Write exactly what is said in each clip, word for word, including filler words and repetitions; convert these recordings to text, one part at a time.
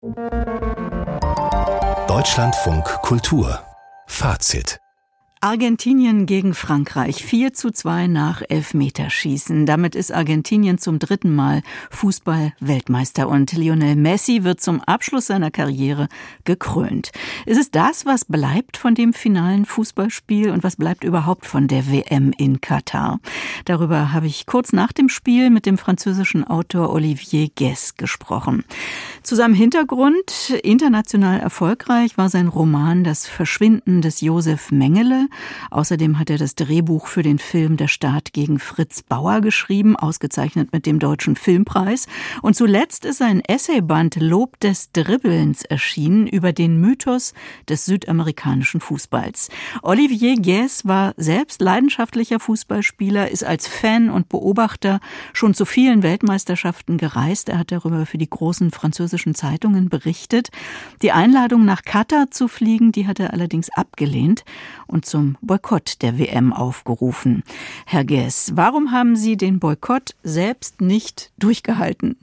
Deutschlandfunk Kultur Fazit. Argentinien gegen Frankreich, vier zu zwei nach Elfmeterschießen. Damit ist Argentinien zum dritten Mal Fußball-Weltmeister und Lionel Messi wird zum Abschluss seiner Karriere gekrönt. Ist es das, was bleibt von dem finalen Fußballspiel und was bleibt überhaupt von der W M in Katar? Darüber habe ich kurz nach dem Spiel mit dem französischen Autor Olivier Guès gesprochen. Zu seinem Hintergrund, international erfolgreich, war sein Roman Das Verschwinden des Josef Mengele. Außerdem hat er das Drehbuch für den Film Der Staat gegen Fritz Bauer geschrieben, ausgezeichnet mit dem Deutschen Filmpreis. Und zuletzt ist ein Essayband Lob des Dribbelns erschienen über den Mythos des südamerikanischen Fußballs. Olivier Guès war selbst leidenschaftlicher Fußballspieler, ist als Fan und Beobachter schon zu vielen Weltmeisterschaften gereist. Er hat darüber für die großen französischen Zeitungen berichtet. Die Einladung nach Katar zu fliegen, die hat er allerdings abgelehnt und zum Boykott der W M aufgerufen. Herr Guès, warum haben Sie den Boykott selbst nicht durchgehalten?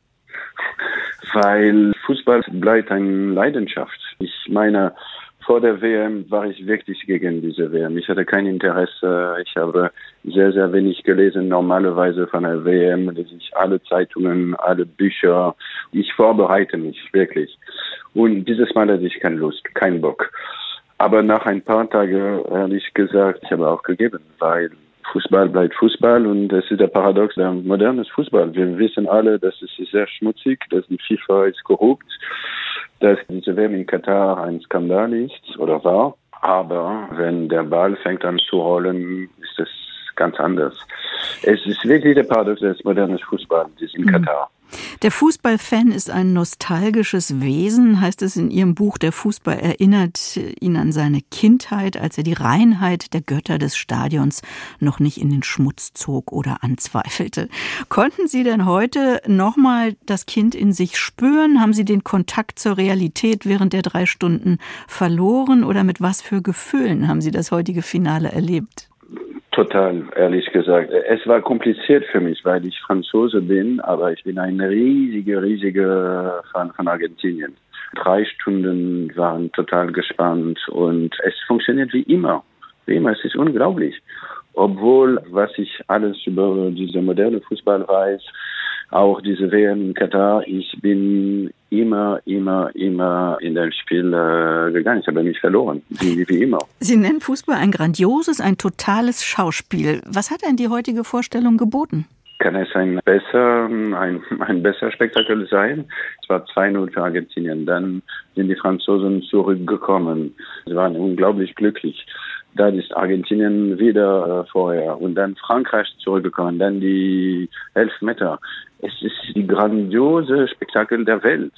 Weil Fußball bleibt eine Leidenschaft. Ich meine, vor der W M war ich wirklich gegen diese W M. Ich hatte kein Interesse. Ich habe sehr, sehr wenig gelesen. Normalerweise von der W M lese ich alle Zeitungen, alle Bücher. Ich vorbereite mich wirklich. Und dieses Mal hatte ich keine Lust, keinen Bock. Aber nach ein paar Tagen, ehrlich gesagt, ich habe auch gegeben, weil Fußball bleibt Fußball und es ist der Paradox der modernen Fußball. Wir wissen alle, dass es ist sehr schmutzig, dass die FIFA ist korrupt, dass diese W M in Katar ein Skandal ist oder war. Aber wenn der Ball fängt an zu rollen, ist es ganz anders. Es ist wirklich der Paradox des modernen Fußballs in Katar. Der Fußballfan ist ein nostalgisches Wesen, heißt es in Ihrem Buch. Der Fußball erinnert ihn an seine Kindheit, als er die Reinheit der Götter des Stadions noch nicht in den Schmutz zog oder anzweifelte. Konnten Sie denn heute nochmal das Kind in sich spüren? Haben Sie den Kontakt zur Realität während der drei Stunden verloren? Oder mit was für Gefühlen haben Sie das heutige Finale erlebt? Total, ehrlich gesagt. Es war kompliziert für mich, weil ich Franzose bin, aber ich bin ein riesiger, riesiger Fan von Argentinien. Drei Stunden waren total gespannt und es funktioniert wie immer. Wie immer, es ist unglaublich. Obwohl, was ich alles über diese moderne Fußball weiß, auch diese W M in Katar, ich bin immer, immer, immer in das Spiel äh, gegangen. Ich habe mich verloren, wie, wie immer. Sie nennen Fußball ein grandioses, ein totales Schauspiel. Was hat denn die heutige Vorstellung geboten? Kann es ein besser, ein, ein besser Spektakel sein? Es war zwei null für Argentinien. Dann sind die Franzosen zurückgekommen. Sie waren unglaublich glücklich. Dann ist Argentinien wieder äh, vorher und dann Frankreich zurückgekommen, dann die Elfmeter. Es ist die grandiose Spektakel der Welt.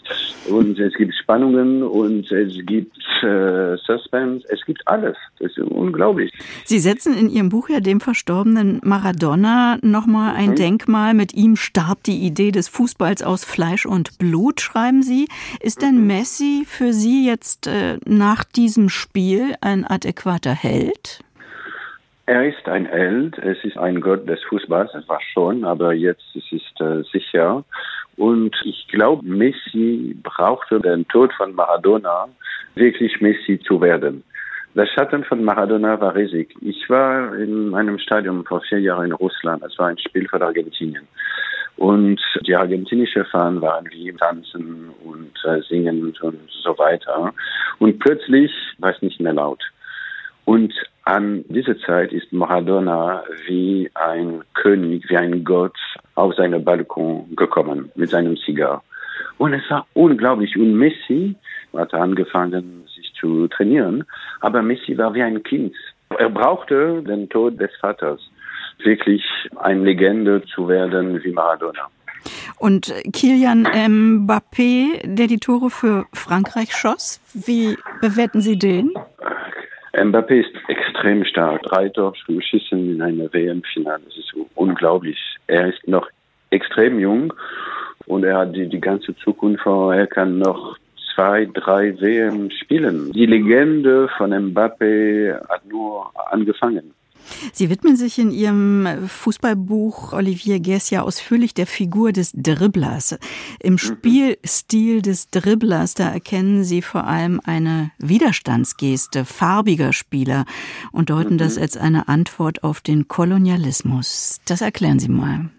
Und es gibt Spannungen und es gibt äh, Suspense, es gibt alles. Das ist unglaublich. Sie setzen in Ihrem Buch ja dem verstorbenen Maradona nochmal ein mhm. Denkmal. Mit ihm starb die Idee des Fußballs aus Fleisch und Blut, schreiben Sie. Ist denn mhm. Messi für Sie jetzt äh, nach diesem Spiel ein adäquater Held? Er ist ein Held, es ist ein Gott des Fußballs, es war schon, aber jetzt ist es äh, sicher. Und ich glaube, Messi brauchte den Tod von Maradona, wirklich Messi zu werden. Der Schatten von Maradona war riesig. Ich war in einem Stadion vor vier Jahren in Russland, es war ein Spiel für Argentinien. Und die argentinischen Fans waren wie tanzen und äh, singen und so weiter. Und plötzlich war es nicht mehr laut. Und an diese Zeit ist Maradona wie ein König, wie ein Gott auf seinen Balkon gekommen mit seinem Zigar. Und es war unglaublich. Und Messi hat angefangen, sich zu trainieren, aber Messi war wie ein Kind. Er brauchte den Tod des Vaters, wirklich eine Legende zu werden wie Maradona. Und Kylian Mbappé, der die Tore für Frankreich schoss, wie bewerten Sie den? Mbappé ist extrem stark. Drei Tore geschossen in einem W M-Finale. Das ist unglaublich. Er ist noch extrem jung und er hat die, die ganze Zukunft vor. Er kann noch zwei, drei W M spielen. Die Legende von Mbappé hat nur angefangen. Sie widmen sich in Ihrem Fußballbuch Olivier Guess ja ausführlich der Figur des Dribblers. Im Spielstil des Dribblers, da erkennen Sie vor allem eine Widerstandsgeste farbiger Spieler und deuten mhm. das als eine Antwort auf den Kolonialismus. Das erklären Sie mal.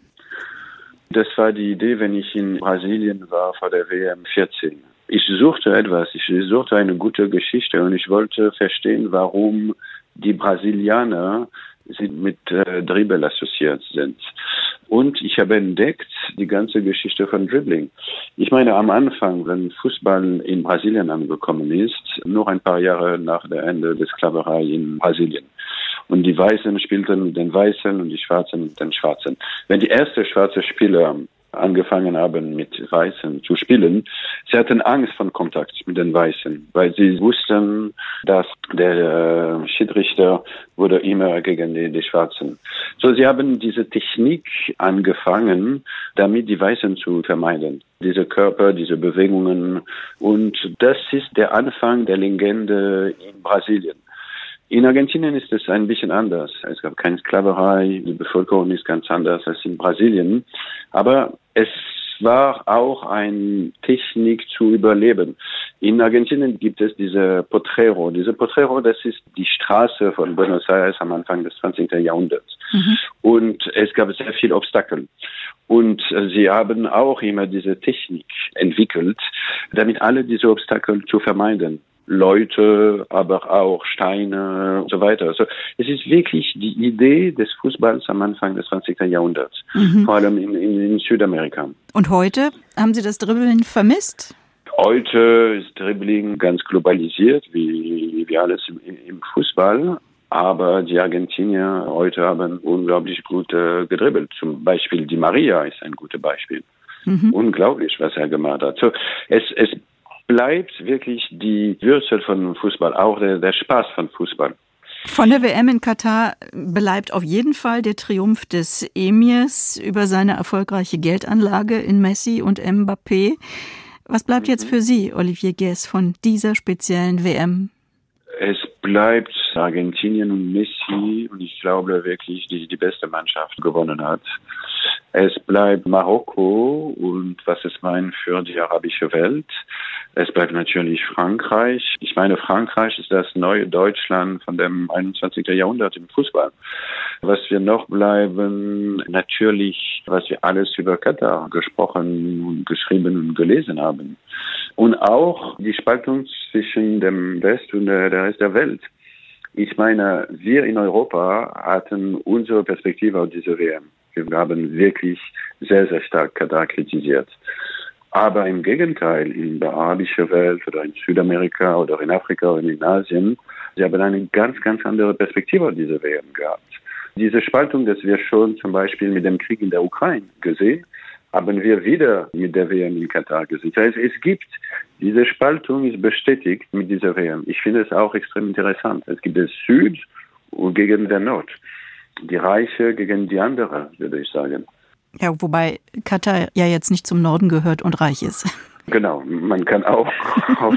Das war die Idee, wenn ich in Brasilien war vor der W M vierzehn. Ich suchte etwas, ich suchte eine gute Geschichte und ich wollte verstehen, warum die Brasilianer mit äh, Dribbel assoziiert sind. Und ich habe entdeckt die ganze Geschichte von Dribbling. Ich meine, am Anfang, wenn Fußball in Brasilien angekommen ist, nur ein paar Jahre nach dem Ende der Sklaverei in Brasilien. Und die Weißen spielten mit den Weißen und die Schwarzen mit den Schwarzen. Wenn die ersten schwarzen Spieler angefangen haben, mit Weißen zu spielen, sie hatten Angst vor Kontakt mit den Weißen, weil sie wussten, dass der äh, Schiedsrichter wurde immer gegen die, die Schwarzen. So, sie haben diese Technik angefangen, damit die Weißen zu vermeiden. Diese Körper, diese Bewegungen. Und das ist der Anfang der Legende in Brasilien. In Argentinien ist es ein bisschen anders. Es gab keine Sklaverei, die Bevölkerung ist ganz anders als in Brasilien. Aber es war auch eine Technik zu überleben. In Argentinien gibt es diese Potrero. Diese Potrero, das ist die Straße von Buenos Aires am Anfang des zwanzigsten Jahrhunderts. Mhm. Und es gab sehr viele Obstakel. Und sie haben auch immer diese Technik entwickelt, damit alle diese Obstakel zu vermeiden. Leute, aber auch Steine und so weiter. Also es ist wirklich die Idee des Fußballs am Anfang des zwanzigsten Jahrhunderts, mhm. vor allem in, in, in Südamerika. Und heute? Haben Sie das Dribbeln vermisst? Heute ist Dribbling ganz globalisiert, wie, wie alles im, im Fußball. Aber die Argentinier heute haben unglaublich gut äh, gedribbelt. Zum Beispiel Di Maria ist ein gutes Beispiel. Mhm. Unglaublich, was er gemacht hat. So, es, es bleibt wirklich die Wurzel von Fußball, auch der, der Spaß von Fußball. Von der W M in Katar bleibt auf jeden Fall der Triumph des Emirs über seine erfolgreiche Geldanlage in Messi und Mbappé. Was bleibt jetzt für Sie, Olivier Guess, von dieser speziellen W M? Es bleibt Argentinien und Messi und ich glaube wirklich, die die beste Mannschaft gewonnen hat. Es bleibt Marokko und was es meint für die arabische Welt. Es bleibt natürlich Frankreich. Ich meine, Frankreich ist das neue Deutschland von dem einundzwanzigsten Jahrhundert im Fußball. Was wir noch bleiben, natürlich, was wir alles über Katar gesprochen und geschrieben und gelesen haben. Und auch die Spaltung zwischen dem West und der Rest der Welt. Ich meine, wir in Europa hatten unsere Perspektive auf diese W M. Wir haben wirklich sehr, sehr stark Katar kritisiert. Aber im Gegenteil, in der arabischen Welt oder in Südamerika oder in Afrika oder in Asien, sie haben eine ganz, ganz andere Perspektive auf diese W M gehabt. Diese Spaltung, das wir schon zum Beispiel mit dem Krieg in der Ukraine gesehen, haben wir wieder mit der W M in Katar gesehen. Das heißt, es gibt, diese Spaltung ist bestätigt mit dieser W M. Ich finde es auch extrem interessant. Es gibt das Süd gegen den Nord. Die Reiche gegen die andere, würde ich sagen. Ja, wobei Katar ja jetzt nicht zum Norden gehört und reich ist. Genau, man kann auch aus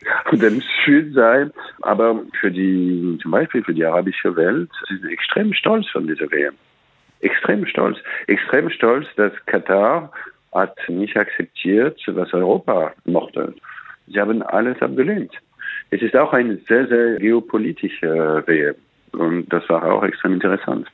dem Süd sein, aber für die, zum Beispiel für die arabische Welt, sind sie extrem stolz von dieser W M. Extrem stolz. Extrem stolz, dass Katar hat nicht akzeptiert, was Europa mochte. Sie haben alles abgelehnt. Es ist auch eine sehr, sehr geopolitische W M. Und das war auch extrem interessant.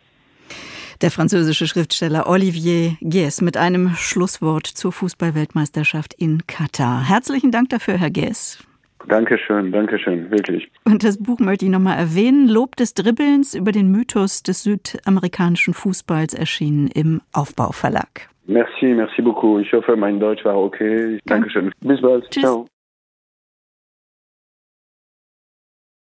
Der französische Schriftsteller Olivier Guess mit einem Schlusswort zur Fußball-Weltmeisterschaft in Katar. Herzlichen Dank dafür, Herr Guess. Dankeschön, Dankeschön, wirklich. Und das Buch möchte ich nochmal erwähnen. Lob des Dribbelns über den Mythos des südamerikanischen Fußballs, erschienen im Aufbau Verlag. Merci, merci beaucoup. Ich hoffe, mein Deutsch war okay. Dankeschön. Bis bald. Tschüss. Ciao.